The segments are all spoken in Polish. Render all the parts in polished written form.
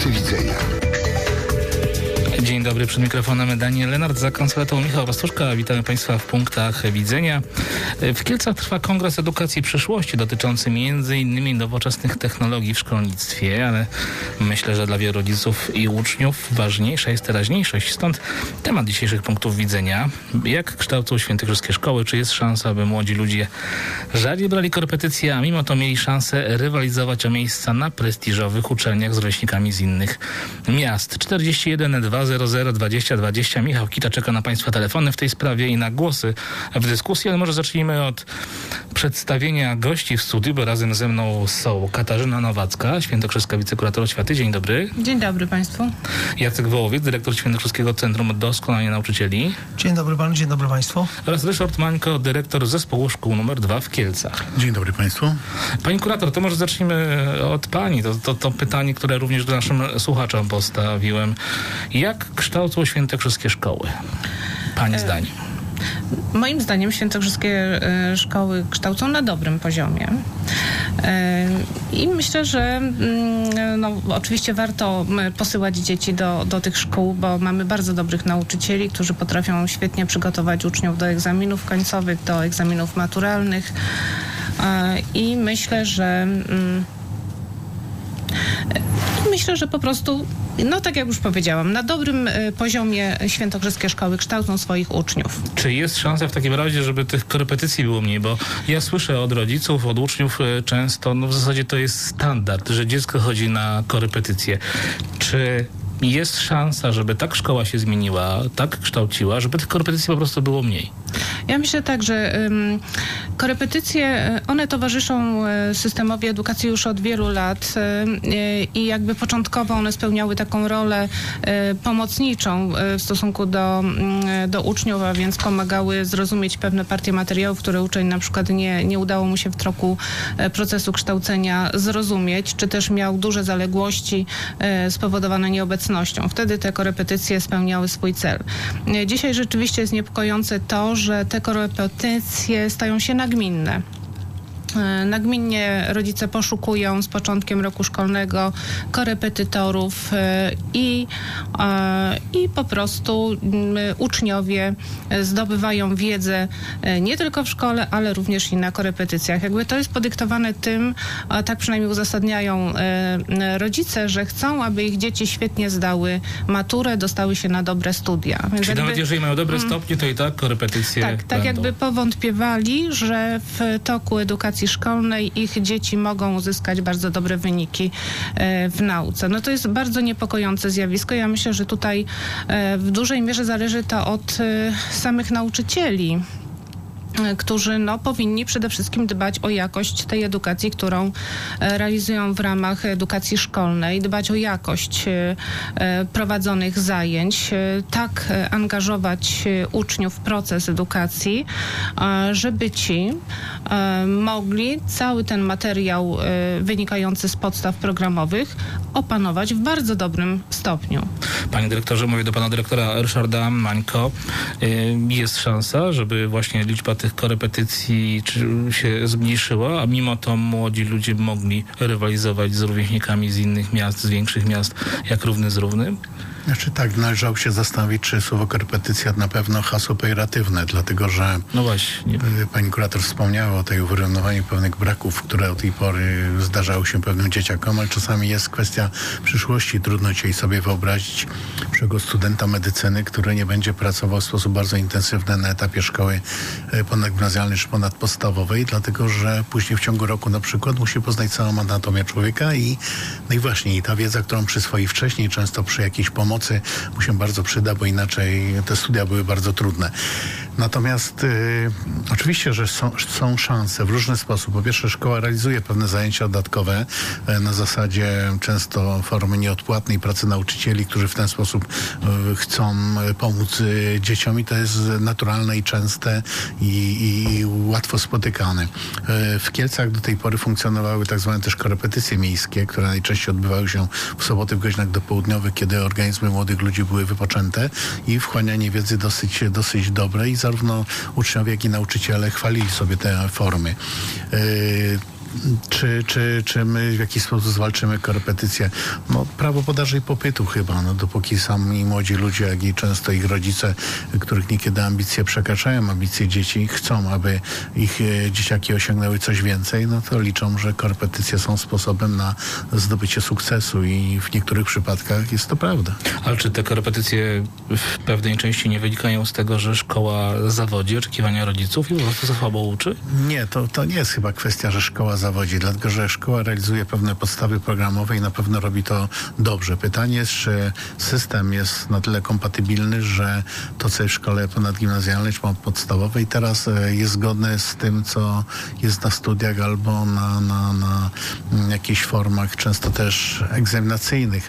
Punkty widzenia. Dzień dobry, przed mikrofonem Daniel Lenart, za konsoletą Michał Pastuszka. Witamy Państwa w Punktach Widzenia. W Kielcach trwa Kongres Edukacji Przyszłości dotyczący m.in. nowoczesnych technologii w szkolnictwie, ale myślę, że dla wielu rodziców i uczniów ważniejsza jest teraźniejszość. Stąd temat dzisiejszych Punktów Widzenia. Jak kształcą świętokrzyskie szkoły? Czy jest szansa, aby młodzi ludzie rzadziej brali korepetycje, a mimo to mieli szansę rywalizować o miejsca na prestiżowych uczelniach z rówieśnikami z innych miast? 41 200 20 20. Michał Kita czeka na Państwa telefony w tej sprawie i na głosy w dyskusji, ale może zacznijmy od przedstawienia gości w studiu, bo razem ze mną są Katarzyna Nowacka, świętokrzyska wicekurator oświaty. Dzień dobry. Dzień dobry Państwu. Jacek Wołowiec, dyrektor Świętokrzyskiego Centrum Doskonalenia Nauczycieli. Dzień dobry Panu, dzień dobry Państwu. Oraz Ryszard Mańko, dyrektor Zespołu Szkół nr 2 w Kielcach. Dzień dobry Państwu. Pani kurator, to może zacznijmy od Pani. To pytanie, które również do naszym słuchaczom postawiłem. Jak kształcą świętokrzyskie szkoły? Pani zdaniem. Moim zdaniem świętokrzyskie szkoły kształcą na dobrym poziomie. I myślę, że oczywiście warto posyłać dzieci do tych szkół, bo mamy bardzo dobrych nauczycieli, którzy potrafią świetnie przygotować uczniów do egzaminów końcowych, do egzaminów maturalnych. I myślę, że po prostu, tak jak już powiedziałam, na dobrym poziomie świętokrzyskie szkoły kształcą swoich uczniów. Czy jest szansa w takim razie, żeby tych korepetycji było mniej? Bo ja słyszę od rodziców, od uczniów często, w zasadzie to jest standard, że dziecko chodzi na korepetycje. Czy jest szansa, żeby tak szkoła się zmieniła, tak kształciła, żeby tych korepetycji po prostu było mniej? Ja myślę tak, że korepetycje, one towarzyszą systemowi edukacji już od wielu lat i jakby początkowo one spełniały taką rolę pomocniczą w stosunku do uczniów, a więc pomagały zrozumieć pewne partie materiałów, które uczeń na przykład nie udało mu się w toku procesu kształcenia zrozumieć, czy też miał duże zaległości spowodowane nieobecnością. Wtedy te korepetycje spełniały swój cel. Dzisiaj rzeczywiście jest niepokojące to, że te korepetycje stają się nagminne. Nagminnie rodzice poszukują z początkiem roku szkolnego korepetytorów i po prostu uczniowie zdobywają wiedzę nie tylko w szkole, ale również i na korepetycjach. Jakby to jest podyktowane tym, tak przynajmniej uzasadniają rodzice, że chcą, aby ich dzieci świetnie zdały maturę, dostały się na dobre studia. Więc czyli nawet jeżeli mają dobre stopnie, to i tak korepetycje Tak jakby powątpiewali, że w toku edukacji szkolnej ich dzieci mogą uzyskać bardzo dobre wyniki w nauce. To jest bardzo niepokojące zjawisko. Ja myślę, że tutaj w dużej mierze zależy to od samych nauczycieli, którzy powinni przede wszystkim dbać o jakość tej edukacji, którą realizują w ramach edukacji szkolnej, dbać o jakość prowadzonych zajęć, tak angażować uczniów w proces edukacji, żeby ci mogli cały ten materiał wynikający z podstaw programowych opanować w bardzo dobrym stopniu. Panie dyrektorze, mówię do pana dyrektora Ryszarda Mańko. Jest szansa, żeby właśnie liczba tych korepetycji się zmniejszyła, a mimo to młodzi ludzie mogli rywalizować z rówieśnikami z innych miast, z większych miast, jak równy z równym? Znaczy tak, należało się zastanowić, czy słowo korepetycja na pewno hasło pejoratywne, dlatego że właśnie. Pani kurator wspomniała o tej uwyronowaniu pewnych braków, które do tej pory zdarzały się pewnym dzieciakom, ale czasami jest kwestia przyszłości. Trudno dzisiaj sobie wyobrazić przyszłego studenta medycyny, który nie będzie pracował w sposób bardzo intensywny na etapie szkoły ponadgimnazjalnej czy ponadpodstawowej, dlatego że później w ciągu roku na przykład musi poznać całą anatomię człowieka i właśnie ta wiedza, którą przyswoi wcześniej, często przy jakiejś pomocy, mu się bardzo przyda, bo inaczej te studia były bardzo trudne. Natomiast oczywiście, że są szanse w różny sposób. Po pierwsze, szkoła realizuje pewne zajęcia dodatkowe na zasadzie często formy nieodpłatnej pracy nauczycieli, którzy w ten sposób chcą pomóc dzieciom i to jest naturalne i częste i łatwo spotykane. W Kielcach do tej pory funkcjonowały tak zwane też korepetycje miejskie, które najczęściej odbywały się w soboty w godzinach dopołudniowych, kiedy organizmy młodych ludzi były wypoczęte i wchłanianie wiedzy dosyć dobre i zarówno uczniowie, jak i nauczyciele chwalili sobie te formy. Czy my w jakiś sposób zwalczymy korepetycję? No, prawo podaży i popytu chyba, no, dopóki sami młodzi ludzie, jak i często ich rodzice, których niekiedy ambicje przekraczają ambicje dzieci, chcą, aby ich dzieciaki osiągnęły coś więcej, no to liczą, że korepetycje są sposobem na zdobycie sukcesu i w niektórych przypadkach jest to prawda. Ale czy te korepetycje w pewnej części nie wynikają z tego, że szkoła zawodzi oczekiwania rodziców i po prostu za słabo uczy? Nie, to nie jest chyba kwestia, że szkoła zawodzi, dlatego że szkoła realizuje pewne podstawy programowe i na pewno robi to dobrze. Pytanie jest, czy system jest na tyle kompatybilny, że to, co jest w szkole ponadgimnazjalnej czy podstawowej teraz jest zgodne z tym, co jest na studiach albo na jakichś formach, często też egzaminacyjnych.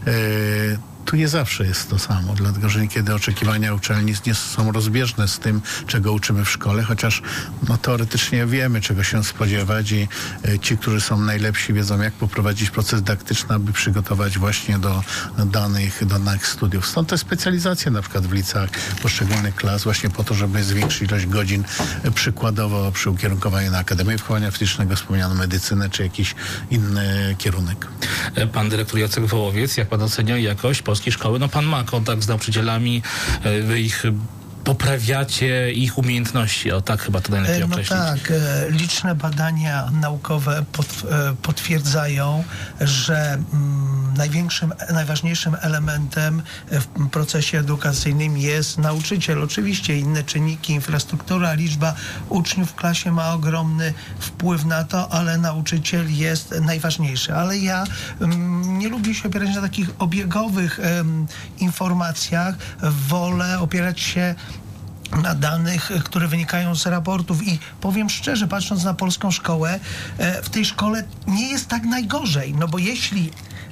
Tu nie zawsze jest to samo, dlatego że niekiedy oczekiwania uczelni nie są rozbieżne z tym, czego uczymy w szkole, chociaż no, teoretycznie wiemy, czego się spodziewać i ci, którzy są najlepsi, wiedzą, jak poprowadzić proces dydaktyczny, aby przygotować właśnie do danych studiów. Stąd te specjalizacje na przykład w liceach poszczególnych klas właśnie po to, żeby zwiększyć ilość godzin przykładowo przy ukierunkowaniu na Akademię Wychowania Fizycznego, wspomnianą medycynę czy jakiś inny kierunek. Pan dyrektor Jacek Wołowiec, jak pan ocenia jakość polskiej szkoły? No pan ma kontakt z nauczycielami, wy ich poprawiacie ich umiejętności. O tak chyba to najlepiej określić. No tak, liczne badania naukowe potwierdzają, że najważniejszym elementem w procesie edukacyjnym jest nauczyciel. Oczywiście inne czynniki, infrastruktura, liczba uczniów w klasie ma ogromny wpływ na to, ale nauczyciel jest najważniejszy. Ale ja nie lubię się opierać na takich obiegowych informacjach. Wolę opierać się na danych, które wynikają z raportów i powiem szczerze, patrząc na polską szkołę, w tej szkole nie jest tak najgorzej, no bo jeśli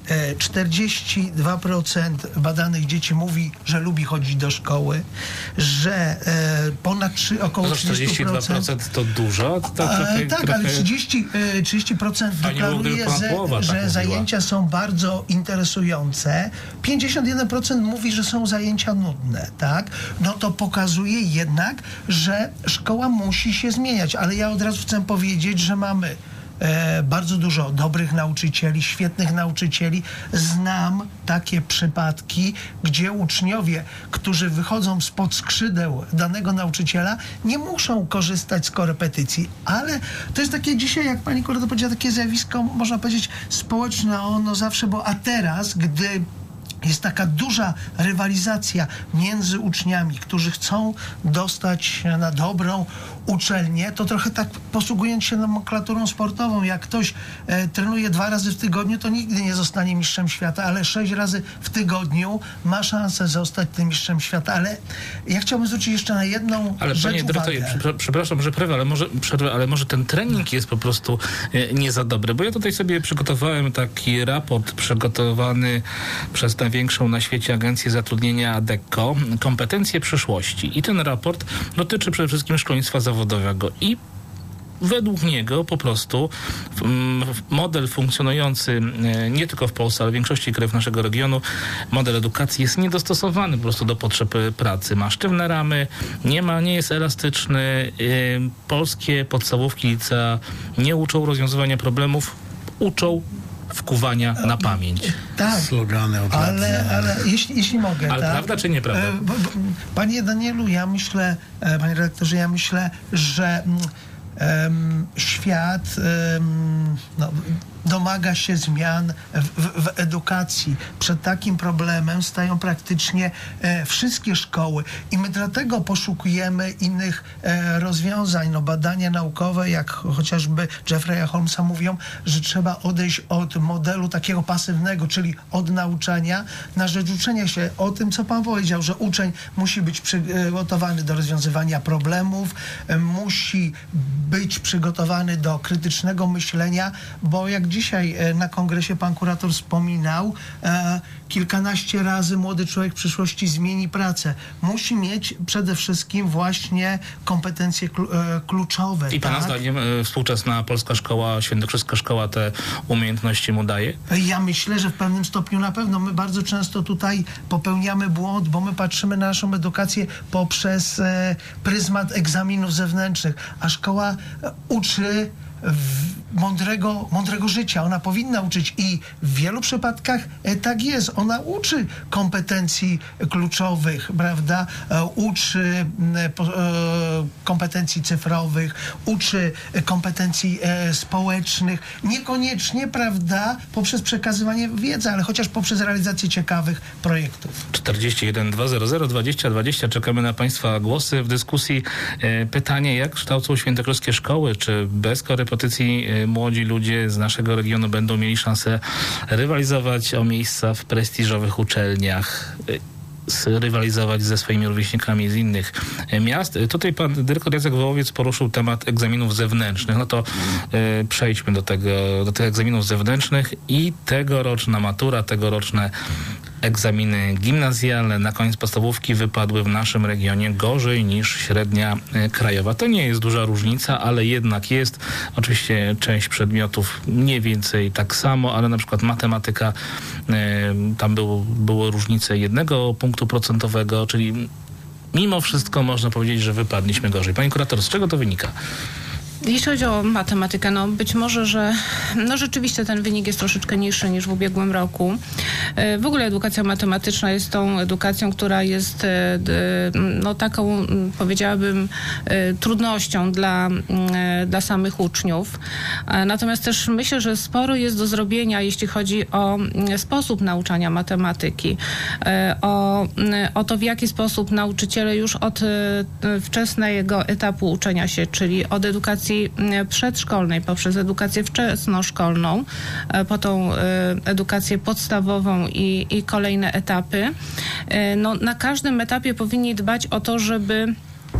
42% badanych dzieci mówi, że lubi chodzić do szkoły, że około 42% to dużo? Tak, ale 30% deklaruje, że zajęcia są bardzo interesujące. 51% mówi, że są zajęcia nudne, tak? No to pokazuje jednak, że szkoła musi się zmieniać, ale ja od razu chcę powiedzieć, że mamy bardzo dużo dobrych nauczycieli, świetnych nauczycieli. Znam takie przypadki, gdzie uczniowie, którzy wychodzą spod skrzydeł danego nauczyciela, nie muszą korzystać z korepetycji, ale to jest takie dzisiaj, jak pani Korda powiedziała, takie zjawisko, można powiedzieć, społeczne, ono zawsze było, a teraz, gdy jest taka duża rywalizacja między uczniami, którzy chcą dostać na dobrą uczelnię, to trochę tak posługując się nomenklaturą sportową, jak ktoś trenuje 2 razy w tygodniu, to nigdy nie zostanie mistrzem świata, ale 6 razy w tygodniu ma szansę zostać tym mistrzem świata. Ale ja chciałbym zwrócić jeszcze na jedną rzecz panie dyrektorze, przepraszam, że przerwę, ale może ten trening jest po prostu nie za dobry, bo ja tutaj sobie przygotowałem taki raport przygotowany przez największą na świecie agencję zatrudnienia ADECO, kompetencje przyszłości. I ten raport dotyczy przede wszystkim szkolnictwa zawodowego i według niego po prostu model funkcjonujący nie tylko w Polsce, ale w większości krajów naszego regionu, model edukacji jest niedostosowany po prostu do potrzeb pracy. Ma sztywne ramy, nie jest elastyczny. Polskie podstawówki, licea nie uczą rozwiązywania problemów, uczą wkuwania na pamięć. Tak, slogany od lat. Ale jeśli mogę. Ale tak? prawda czy nieprawda? Panie Danielu, ja myślę, panie redaktorze, że świat domaga się zmian w edukacji. Przed takim problemem stają praktycznie wszystkie szkoły i my dlatego poszukujemy innych rozwiązań. No, badania naukowe, jak chociażby Jeffrey'a Holmesa, mówią, że trzeba odejść od modelu takiego pasywnego, czyli od nauczania na rzecz uczenia się. O tym, co pan powiedział, że uczeń musi być przygotowany do rozwiązywania problemów, musi być przygotowany do krytycznego myślenia, bo jak dzisiaj na kongresie pan kurator wspominał, kilkanaście razy młody człowiek w przyszłości zmieni pracę. Musi mieć przede wszystkim właśnie kompetencje kluczowe. I pana zdaniem współczesna polska szkoła, świętokrzyska szkoła te umiejętności mu daje? Ja myślę, że w pewnym stopniu na pewno. My bardzo często tutaj popełniamy błąd, bo my patrzymy na naszą edukację poprzez pryzmat egzaminów zewnętrznych, a szkoła uczy mądrego życia. Ona powinna uczyć i w wielu przypadkach tak jest. Ona uczy kompetencji kluczowych, prawda? Uczy kompetencji cyfrowych, uczy kompetencji społecznych. Niekoniecznie, prawda, poprzez przekazywanie wiedzy, ale chociaż poprzez realizację ciekawych projektów. 41 200 20 20. Czekamy na Państwa głosy w dyskusji. Pytanie, jak kształcą świętokrzyskie szkoły? Czy bez korepetycji młodzi ludzie z naszego regionu będą mieli szansę rywalizować o miejsca w prestiżowych uczelniach? Rywalizować ze swoimi rówieśnikami z innych miast. Tutaj pan dyrektor Jacek Wołowiec poruszył temat egzaminów zewnętrznych. No to przejdźmy do tych egzaminów zewnętrznych i tegoroczna matura, tegoroczne egzaminy gimnazjalne na koniec podstawówki wypadły w naszym regionie gorzej niż średnia krajowa. To nie jest duża różnica, ale jednak jest. Oczywiście część przedmiotów mniej więcej tak samo, ale na przykład matematyka, tam było różnice 1 punktu procentowego, czyli mimo wszystko można powiedzieć, że wypadliśmy gorzej. Pani kurator, z czego to wynika? Jeśli chodzi o matematykę, no być może, że rzeczywiście ten wynik jest troszeczkę niższy niż w ubiegłym roku. W ogóle edukacja matematyczna jest tą edukacją, która jest taką, powiedziałabym, trudnością dla samych uczniów. Natomiast też myślę, że sporo jest do zrobienia, jeśli chodzi o sposób nauczania matematyki, o to, w jaki sposób nauczyciele już od wczesnego etapu uczenia się, czyli od edukacji przedszkolnej poprzez edukację wczesnoszkolną, po tą edukację podstawową i kolejne etapy. Na każdym etapie powinni dbać o to, żeby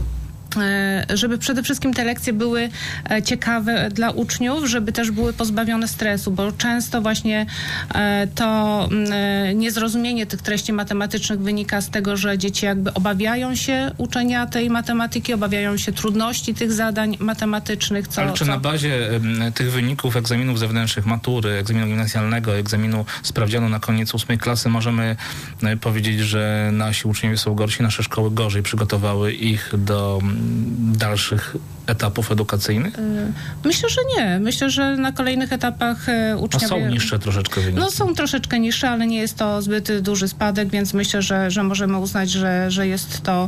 przede wszystkim te lekcje były ciekawe dla uczniów, żeby też były pozbawione stresu, bo często właśnie to niezrozumienie tych treści matematycznych wynika z tego, że dzieci jakby obawiają się uczenia tej matematyki, obawiają się trudności tych zadań matematycznych. Ale czy na bazie tych wyników egzaminów zewnętrznych, matury, egzaminu gimnazjalnego, egzaminu sprawdzianu na koniec 8 klasy możemy powiedzieć, że nasi uczniowie są gorsi, nasze szkoły gorzej przygotowały ich do dalszych etapów edukacyjnych? Myślę, że nie. Myślę, że na kolejnych etapach uczniowie... są niższe troszeczkę wyniki. No są troszeczkę niższe, ale nie jest to zbyt duży spadek, więc myślę, że możemy uznać, że jest to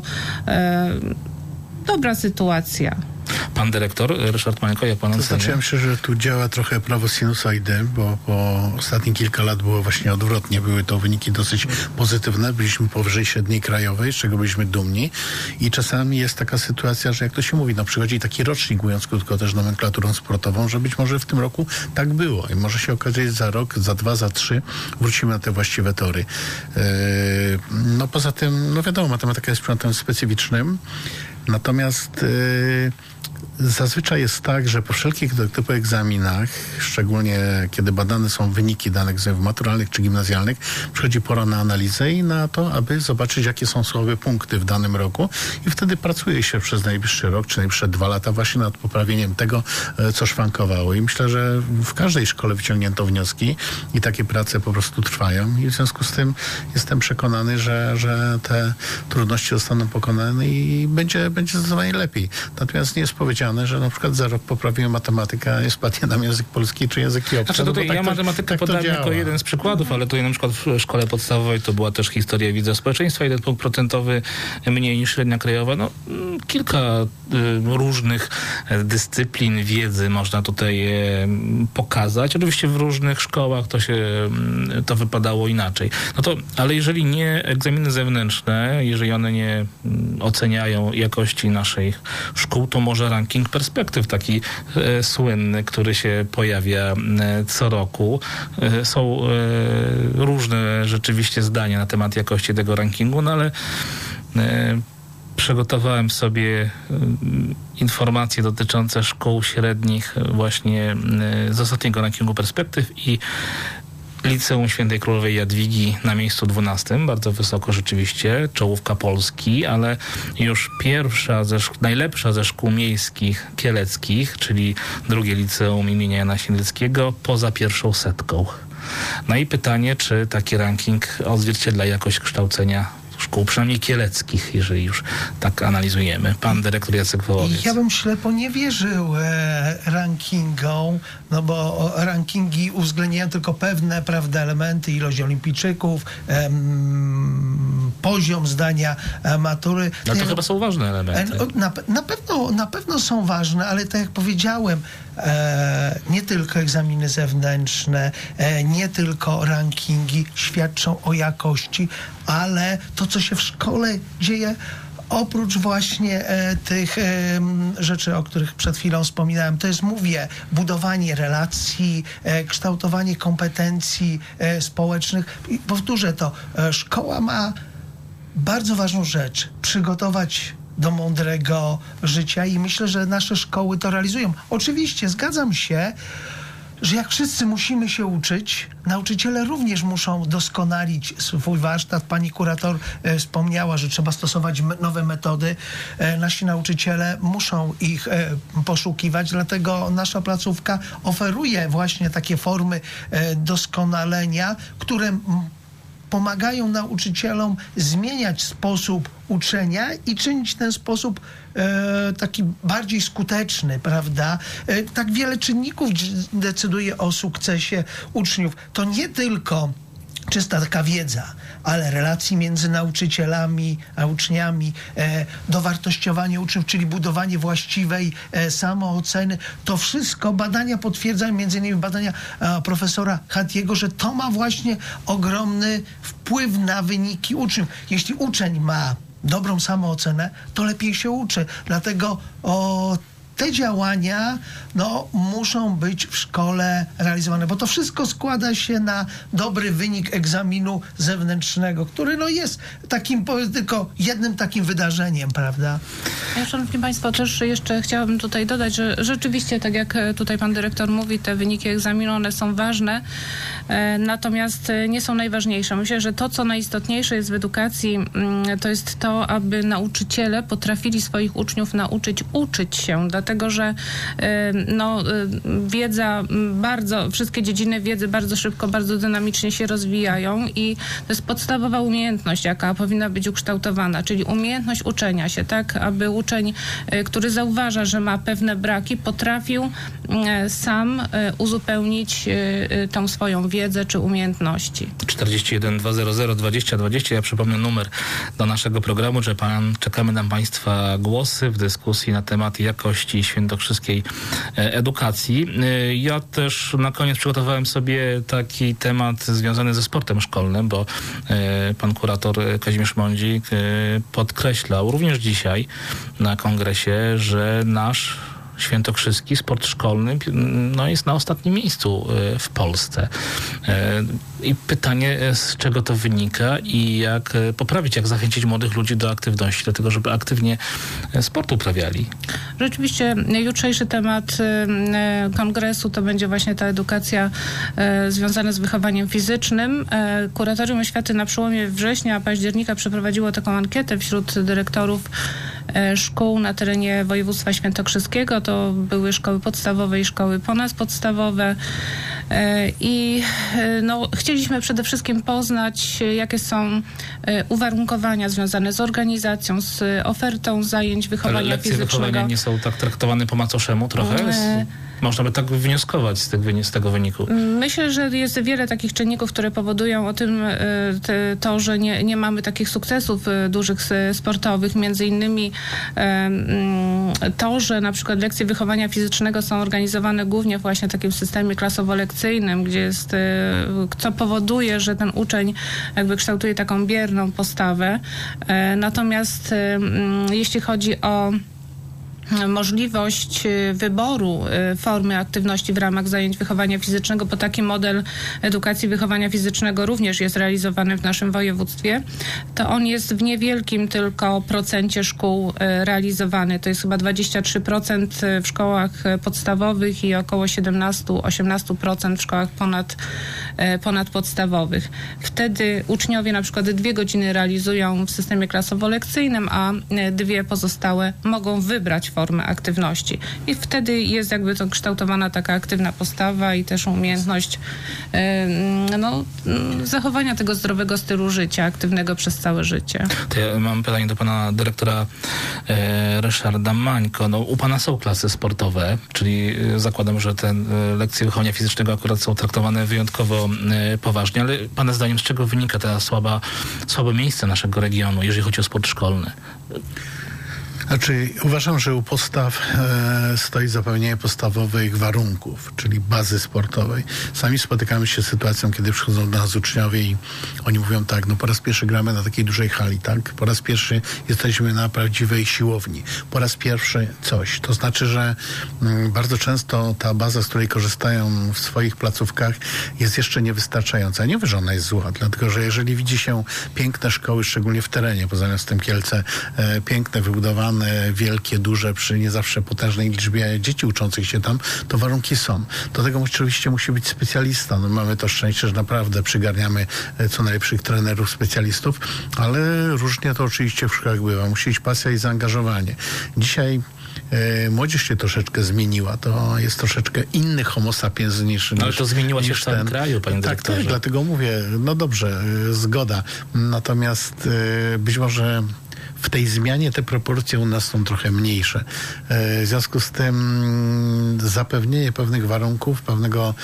dobra sytuacja. Pan dyrektor Ryszard Mańko, jak pan ocenia? To znaczy, ja myślę, że tu działa trochę prawo sinusoidy, bo ostatnie kilka lat było właśnie odwrotnie. Były to wyniki dosyć pozytywne. Byliśmy powyżej średniej krajowej, z czego byliśmy dumni. I czasami jest taka sytuacja, że jak to się mówi, przychodzi taki rocznik, mówiąc krótko, też nomenklaturą sportową, że być może w tym roku tak było. I może się okazać, że za rok, za 2, za 3 wrócimy na te właściwe tory. Poza tym, wiadomo, matematyka jest przedmiotem specyficznym. Natomiast zazwyczaj jest tak, że po wszelkich typu egzaminach, szczególnie kiedy badane są wyniki danych egzaminów maturalnych czy gimnazjalnych, przychodzi pora na analizę i na to, aby zobaczyć, jakie są słabe punkty w danym roku i wtedy pracuje się przez najbliższy rok czy najbliższe 2 lata właśnie nad poprawieniem tego, co szwankowało. I myślę, że w każdej szkole wyciągnięto wnioski i takie prace po prostu trwają i w związku z tym jestem przekonany, że te trudności zostaną pokonane i będzie zdecydowanie lepiej. Natomiast nie jest powiedziane, że na przykład za rok poprawimy matematykę, a nie spadnie nam język polski czy języki obce. Znaczy tutaj matematykę podałem jako jeden z przykładów, ale tutaj na przykład w szkole podstawowej to była też historia wiedzy społeczeństwa, 1 punkt procentowy mniej niż średnia krajowa. Kilka różnych dyscyplin wiedzy można tutaj pokazać. Oczywiście w różnych szkołach to wypadało inaczej. Ale jeżeli nie egzaminy zewnętrzne, jeżeli one nie oceniają jakości naszych szkół, to może ranking perspektyw taki słynny, który się pojawia co roku. Są różne rzeczywiście zdania na temat jakości tego rankingu, ale przygotowałem sobie informacje dotyczące szkół średnich właśnie z ostatniego rankingu perspektyw i Liceum Świętej Królowej Jadwigi na miejscu 12, bardzo wysoko rzeczywiście, czołówka Polski, ale już najlepsza ze szkół miejskich kieleckich, czyli drugie liceum imienia Jana Śniadeckiego, poza pierwszą setką. I pytanie, czy taki ranking odzwierciedla jakość kształcenia szkół, przynajmniej kieleckich, jeżeli już tak analizujemy. Pan dyrektor Jacek Wołowiec. Ja bym ślepo nie wierzył rankingom, no bo rankingi uwzględniają tylko pewne, prawda, elementy, ilość olimpijczyków, poziom zdania matury. No to chyba są ważne elementy. Na pewno są ważne, ale tak jak powiedziałem, nie tylko egzaminy zewnętrzne, nie tylko rankingi świadczą o jakości, ale to, co się w szkole dzieje, oprócz właśnie tych rzeczy, o których przed chwilą wspominałem, to jest, mówię, budowanie relacji, kształtowanie kompetencji społecznych. I powtórzę to, szkoła ma bardzo ważną rzecz, przygotować do mądrego życia i myślę, że nasze szkoły to realizują. Oczywiście zgadzam się, że jak wszyscy musimy się uczyć, nauczyciele również muszą doskonalić swój warsztat. Pani kurator wspomniała, że trzeba stosować nowe metody. Nasi nauczyciele muszą ich poszukiwać, dlatego nasza placówka oferuje właśnie takie formy doskonalenia, które pomagają nauczycielom zmieniać sposób uczenia i czynić ten sposób taki bardziej skuteczny, prawda? Tak wiele czynników decyduje o sukcesie uczniów. To nie tylko czysta taka wiedza, ale relacje między nauczycielami a uczniami, dowartościowanie uczniów, czyli budowanie właściwej samooceny. To wszystko badania potwierdzają, między innymi badania profesora Hatiego, że to ma właśnie ogromny wpływ na wyniki uczniów. Jeśli uczeń ma dobrą samoocenę, to lepiej się uczy. Dlatego te działania muszą być w szkole realizowane, bo to wszystko składa się na dobry wynik egzaminu zewnętrznego, który jest takim, tylko jednym takim wydarzeniem, prawda? Ja, szanowni państwo, też jeszcze chciałabym tutaj dodać, że rzeczywiście, tak jak tutaj pan dyrektor mówi, te wyniki egzaminu, one są ważne, natomiast nie są najważniejsze. Myślę, że to, co najistotniejsze jest w edukacji, to jest to, aby nauczyciele potrafili swoich uczniów nauczyć uczyć się, dlatego że wiedza wszystkie dziedziny wiedzy bardzo szybko, bardzo dynamicznie się rozwijają i to jest podstawowa umiejętność, jaka powinna być ukształtowana, czyli umiejętność uczenia się, tak, aby uczeń, który zauważa, że ma pewne braki, potrafił sam uzupełnić tą swoją wiedzę czy umiejętności. 41 200 20 20. Ja przypomnę numer do naszego programu, że czekamy na państwa głosy w dyskusji na temat jakości świętokrzyskiej edukacji. Ja też na koniec przygotowałem sobie taki temat związany ze sportem szkolnym, bo pan kurator Kazimierz Mądzik podkreślał również dzisiaj na kongresie, że nasz świętokrzyski sport szkolny jest na ostatnim miejscu w Polsce. I pytanie, z czego to wynika i jak poprawić, jak zachęcić młodych ludzi do aktywności, do tego, żeby aktywnie sport uprawiali. Rzeczywiście jutrzejszy temat kongresu to będzie właśnie ta edukacja związana z wychowaniem fizycznym. Kuratorium Oświaty na przełomie września, października przeprowadziło taką ankietę wśród dyrektorów szkół na terenie województwa świętokrzyskiego. To były szkoły podstawowe i szkoły ponadpodstawowe. I chcieliśmy przede wszystkim poznać, jakie są uwarunkowania związane z organizacją, z ofertą zajęć wychowania fizycznego. Ale lekcje wychowania nie są tak traktowane po macoszemu trochę? Można by tak wnioskować z tego wyniku. Myślę, że jest wiele takich czynników, które powodują o tym to, że nie mamy takich sukcesów dużych sportowych. Między innymi to, że na przykład lekcje wychowania fizycznego są organizowane głównie właśnie w takim systemie klasowo-lekcyjnym, gdzie co powoduje, że ten uczeń jakby kształtuje taką bierną postawę. Natomiast jeśli chodzi o możliwość wyboru formy aktywności w ramach zajęć wychowania fizycznego, bo taki model edukacji wychowania fizycznego również jest realizowany w naszym województwie, to on jest w niewielkim tylko procencie szkół realizowany. To jest chyba 23% w szkołach podstawowych i około 17-18% w szkołach ponadpodstawowych. Wtedy uczniowie na przykład 2 godziny realizują w systemie klasowo-lekcyjnym, a 2 pozostałe mogą wybrać formy aktywności. I wtedy jest jakby to kształtowana taka aktywna postawa i też umiejętność zachowania tego zdrowego stylu życia, aktywnego przez całe życie. To ja mam pytanie do pana dyrektora Ryszarda Mańko. No, u pana są klasy sportowe, czyli zakładam, że te lekcje wychowania fizycznego akurat są traktowane wyjątkowo poważnie, ale pana zdaniem z czego wynika ta słabe miejsce naszego regionu, jeżeli chodzi o sport szkolny? Znaczy, uważam, że u podstaw stoi zapewnienie podstawowych warunków, czyli bazy sportowej. Sami spotykamy się z sytuacją, kiedy przychodzą do nas uczniowie i oni mówią tak, no po raz pierwszy gramy na takiej dużej hali, tak? Po raz pierwszy jesteśmy na prawdziwej siłowni. Po raz pierwszy coś. To znaczy, że bardzo często ta baza, z której korzystają w swoich placówkach, jest jeszcze niewystarczająca. Nie mówię, że ona jest zła, dlatego że jeżeli widzi się piękne szkoły, szczególnie w terenie, poza miastem Kielce, piękne, wybudowane, wielkie, duże, przy nie zawsze potężnej liczbie dzieci uczących się tam, to warunki są. Do tego oczywiście musi być specjalista. No, mamy to szczęście, że naprawdę przygarniamy co najlepszych trenerów, specjalistów, ale różnie to oczywiście w szkołach bywa. Musi być pasja i zaangażowanie. Dzisiaj młodzież się troszeczkę zmieniła. To jest troszeczkę inny homo sapiens niż ale to zmieniło się w całym kraju, panie dyrektorze. Tak, dlatego mówię, no dobrze, zgoda. Natomiast być może w tej zmianie te proporcje u nas są trochę mniejsze. W związku z tym zapewnienie pewnych warunków, pewnego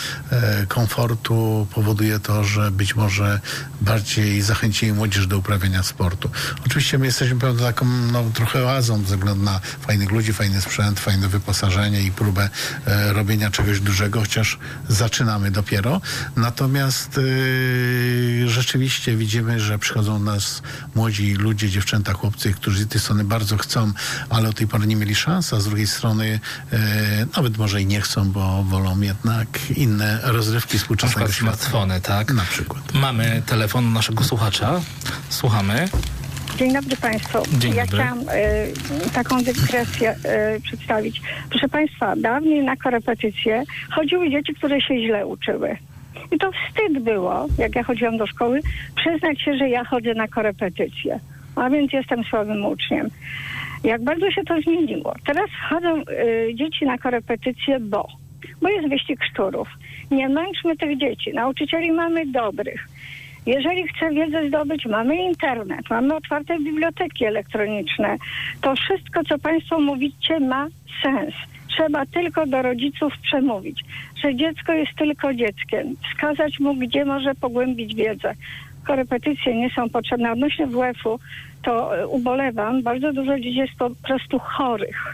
komfortu powoduje to, że być może bardziej zachęcili młodzież do uprawiania sportu. Oczywiście my jesteśmy pewną taką trochę oazą ze względu na fajnych ludzi, fajny sprzęt, fajne wyposażenie i próbę robienia czegoś dużego, chociaż zaczynamy dopiero. Natomiast rzeczywiście widzimy, że przychodzą do nas młodzi ludzie, dziewczęta, chłopcy, którzy z tej strony bardzo chcą, ale od tej pory nie mieli szans, a z drugiej strony nawet może i nie chcą, bo wolą jednak inne rozrywki współczesnego świata. Smartfony, tak? Na przykład. Mamy telefon naszego słuchacza. Słuchamy. Dzień dobry Państwu. Dzień ja dobry. chciałam taką dygresję przedstawić. Proszę Państwa, dawniej na korepetycje chodziły dzieci, które się źle uczyły. I to wstyd było, jak ja chodziłam do szkoły, przyznać się, że ja chodzę na korepetycje. A więc jestem słabym uczniem. Jak bardzo się to zmieniło. Teraz chodzą dzieci na korepetycje, bo jest wyścig szczurów. Nie męczmy tych dzieci. Nauczycieli mamy dobrych. Jeżeli chce wiedzę zdobyć, mamy internet, mamy otwarte biblioteki elektroniczne. To wszystko, co Państwo mówicie, ma sens. Trzeba tylko do rodziców przemówić, że dziecko jest tylko dzieckiem. Wskazać mu, gdzie może pogłębić wiedzę. Korepetycje nie są potrzebne. Odnośnie WF-u to ubolewam. Bardzo dużo dzieci jest po prostu chorych.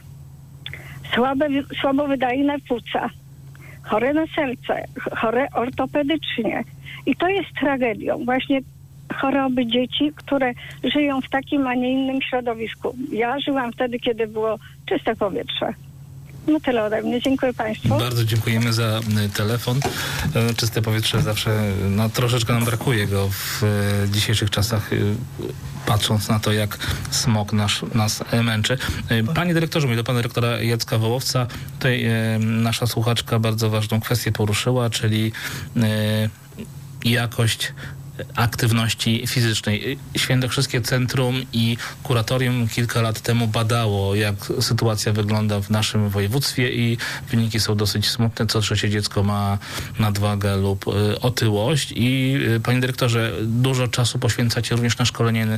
Słabo wydajne płuca. Chore na serce. Chore ortopedycznie. I to jest tragedią. Właśnie choroby dzieci, które żyją w takim, a nie innym środowisku. Ja żyłam wtedy, kiedy było czyste powietrze. No tyle ode mnie. Dziękuję Państwu. Bardzo dziękujemy za telefon. Czyste powietrze zawsze, troszeczkę nam brakuje go w dzisiejszych czasach, patrząc na to, jak smog nas męczy. Panie dyrektorze, mówię do pana dyrektora Jacka Wołowca. Tutaj nasza słuchaczka bardzo ważną kwestię poruszyła, czyli jakość aktywności fizycznej. Świętokrzyskie Centrum i Kuratorium kilka lat temu badało, jak sytuacja wygląda w naszym województwie i wyniki są dosyć smutne. Co trzecie dziecko ma nadwagę lub otyłość i panie dyrektorze, dużo czasu poświęcacie również na szkolenie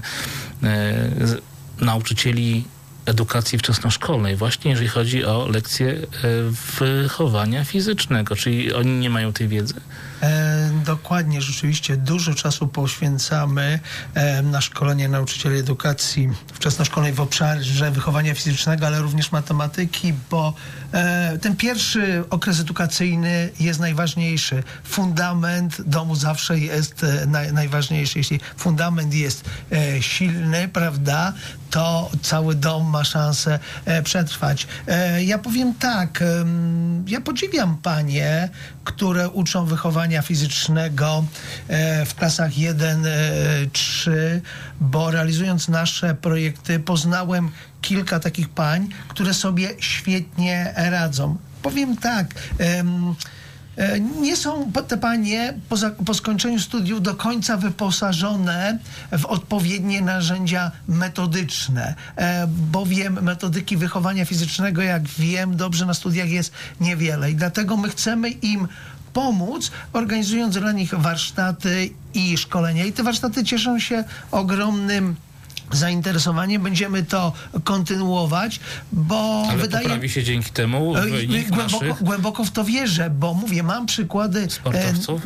nauczycieli edukacji wczesnoszkolnej, właśnie jeżeli chodzi o lekcje wychowania fizycznego. Czyli oni nie mają tej wiedzy? Dokładnie, rzeczywiście dużo czasu poświęcamy na szkolenie nauczycieli edukacji wczesnoszkolnej w obszarze wychowania fizycznego, ale również matematyki, bo ten pierwszy okres edukacyjny jest najważniejszy. Fundament domu zawsze jest najważniejszy. Jeśli fundament jest silny, prawda, to cały dom ma szansę przetrwać. Ja powiem tak, ja podziwiam panie, które uczą wychowania fizycznego w klasach 1-3, bo realizując nasze projekty poznałem kilka takich pań, które sobie świetnie radzą. Powiem tak, nie są te panie po skończeniu studiów do końca wyposażone w odpowiednie narzędzia metodyczne, bowiem metodyki wychowania fizycznego, jak wiem, dobrze na studiach jest niewiele i dlatego my chcemy im pomóc, organizując dla nich warsztaty i szkolenia. I te warsztaty cieszą się ogromnym zainteresowaniem. Będziemy to kontynuować, bo ale poprawi się dzięki temu wynik głęboko w to wierzę, bo mówię, mam przykłady sportowców.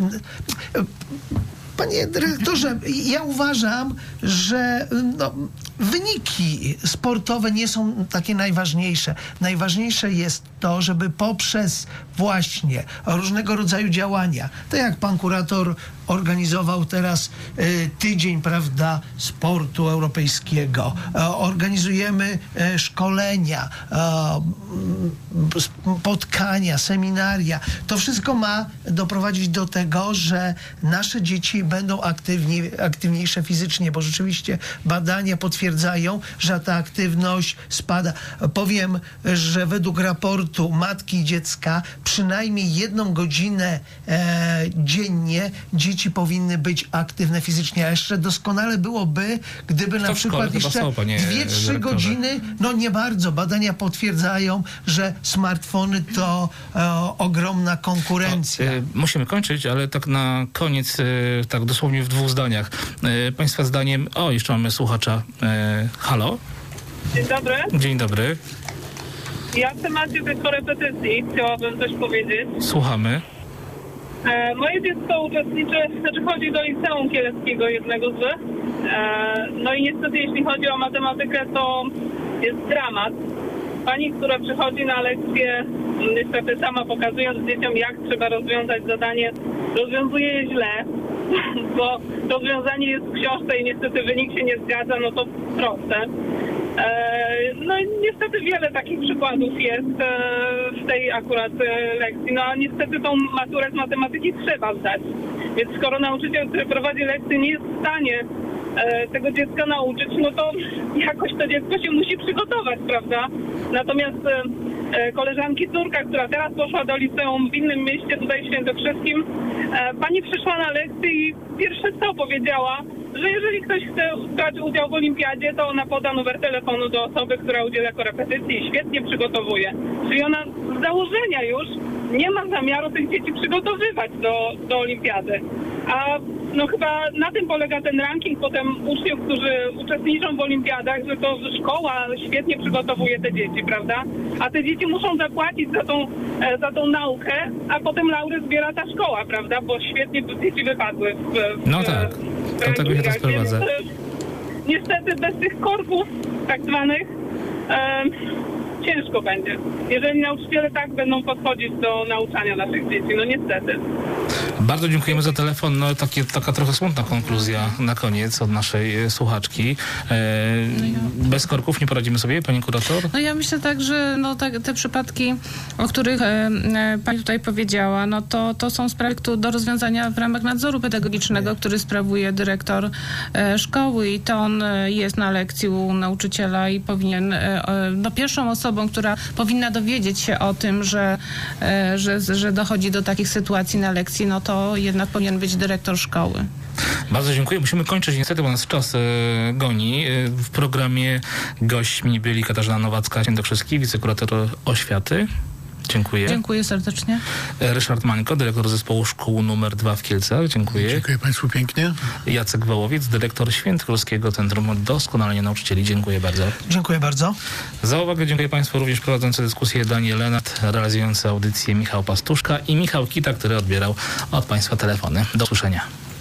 Panie dyrektorze, ja uważam, że wyniki sportowe nie są takie najważniejsze. Najważniejsze jest to, żeby poprzez właśnie różnego rodzaju działania, tak jak pan kurator organizował teraz tydzień, prawda, sportu europejskiego, organizujemy szkolenia, spotkania, seminaria. To wszystko ma doprowadzić do tego, że nasze dzieci będą aktywniejsze fizycznie, bo rzeczywiście badania potwierdzają, że ta aktywność spada. Powiem, że według raportu matki i dziecka przynajmniej 1 godzinę dziennie dzieci powinny być aktywne fizycznie, a jeszcze doskonale byłoby, gdyby na przykład jeszcze 2-3 godziny, nie bardzo. Badania potwierdzają, że smartfony to ogromna konkurencja. Musimy kończyć, ale tak na koniec, tak dosłownie w 2 zdaniach. Państwa zdaniem, jeszcze mamy słuchacza. Halo? Dzień dobry. Dzień dobry. Ja w temacie tych korepetycji chciałabym coś powiedzieć. Słuchamy. Moje dziecko chodzi do liceum kieleckiego, jednego z no i niestety jeśli chodzi o matematykę, to jest dramat. Pani, która przychodzi na lekcję, niestety sama pokazując dzieciom, jak trzeba rozwiązać zadanie, rozwiązuje je źle, bo rozwiązanie jest w książce i niestety wynik się nie zgadza, to proste. No i niestety wiele takich przykładów jest w tej akurat lekcji. A niestety tą maturę z matematyki trzeba zdać. Więc skoro nauczyciel, który prowadzi lekcję, nie jest w stanie tego dziecka nauczyć, to jakoś to dziecko się musi przygotować, prawda? Natomiast koleżanki córka, która teraz poszła do liceum w innym mieście, tutaj w Świętokrzyskim, pani przyszła na lekcję i pierwsze co powiedziała, że jeżeli ktoś chce brać udział w olimpiadzie, to ona poda numer telefonu do osoby, która udziela korepetycji i świetnie przygotowuje. Czyli ona z założenia już nie ma zamiaru tych dzieci przygotowywać do olimpiady. A chyba na tym polega ten ranking potem uczniów, którzy uczestniczą w olimpiadach, że to szkoła świetnie przygotowuje te dzieci, prawda? A te dzieci muszą zapłacić za tą naukę, a potem laury zbiera ta szkoła, prawda? Bo świetnie dzieci wypadły tak. Do tego się to sprowadza. Niestety bez tych korków tak zwanych ciężko będzie. Jeżeli nauczyciele tak będą podchodzić do nauczania naszych dzieci, niestety. Bardzo dziękujemy za telefon. Taka trochę smutna konkluzja na koniec od naszej słuchaczki. Bez korków nie poradzimy sobie, pani kurator? Ja myślę tak, że te przypadki, o których pani tutaj powiedziała, to są sprawy do rozwiązania w ramach nadzoru pedagogicznego, który sprawuje dyrektor szkoły i to on jest na lekcji u nauczyciela i powinien, pierwszą osobą, która powinna dowiedzieć się o tym, że dochodzi do takich sytuacji na lekcji, to jednak powinien być dyrektor szkoły. Bardzo dziękuję. Musimy kończyć niestety, bo nas czas goni. W programie gośćmi byli Katarzyna Nowacka-Świętokrzyski, wicekurator oświaty. Dziękuję. Dziękuję serdecznie. Ryszard Mańko, dyrektor zespołu szkół nr 2 w Kielcach. Dziękuję. Dziękuję Państwu pięknie. Jacek Wołowiec, dyrektor Świętokrzyskiego Centrum Doskonalenia Nauczycieli. Dziękuję bardzo. Dziękuję bardzo. Za uwagę dziękuję Państwu również prowadzący dyskusję Daniel Lenart, realizujący audycję Michał Pastuszka i Michał Kita, który odbierał od Państwa telefony. Do usłyszenia.